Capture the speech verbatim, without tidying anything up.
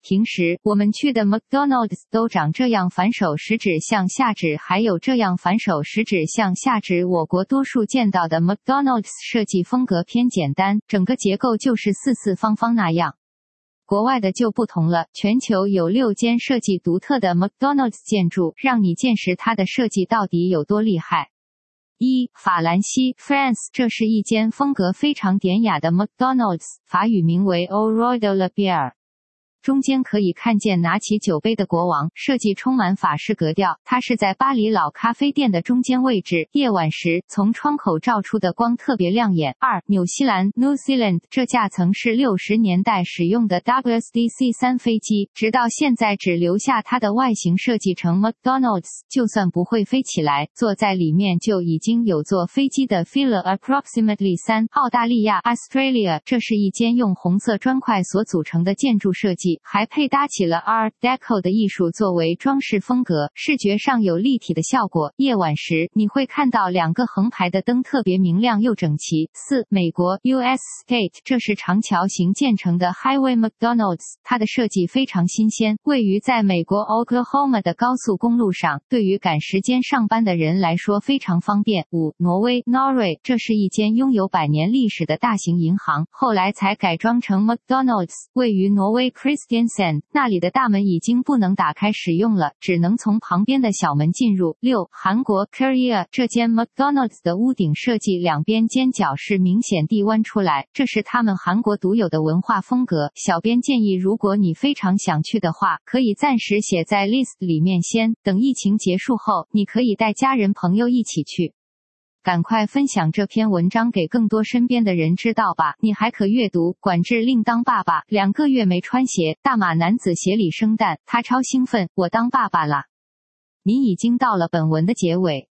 平时我们去的 McDonald's 都长这样，反手食指向下指，还有这样反手食指向下指。我国多数见到的 McDonald's 设计风格偏简单，整个结构就是四四方方那样。国外的就不同了，全球有六间设计独特的 McDonald's 建筑，让你见识它的设计到底有多厉害。一、法兰西 France， 这是一间风格非常典雅的 McDonald's， 法语名为 Au Roi de la Bière。中间可以看见拿起酒杯的国王，设计充满法式格调。它是在巴黎老咖啡店的中间位置，夜晚时从窗口照出的光特别亮眼。二、纽西兰 New Zealand， 这架曾是六十年代使用的 Douglas D C 三 飞机，直到现在只留下它的外形设计成 McDonald's， 就算不会飞起来，坐在里面就已经有坐飞机的 feel approximately。三、澳大利亚 Australia， 这是一间用红色砖块所组成的建筑设计，还配搭起了 Art Deco 的艺术作为装饰风格，视觉上有立体的效果。夜晚时你会看到两个横排的灯特别明亮又整齐。四、美国 U S State， 这是长桥型建成的 Highway McDonald's， 它的设计非常新鲜，位于在美国 Oklahoma 的高速公路上，对于赶时间上班的人来说非常方便。五、挪威 Norway， 这是一间拥有百年历史的大型银行，后来才改装成 McDonald's， 位于挪威 Kristiansand， 那里的大门已经不能打开使用了，只能从旁边的小门进入。六、韩国 Korea， 这间 McDonald's 的屋顶设计两边尖角是明显地弯出来，这是他们韩国独有的文化风格。小编建议，如果你非常想去的话，可以暂时写在 list 里面先，等疫情结束后，你可以带家人朋友一起去。赶快分享这篇文章给更多身边的人知道吧。你还可阅读管制令当爸爸，两个月没穿鞋，大马男子鞋里生蛋，他超兴奋，我当爸爸啦。你已经到了本文的结尾。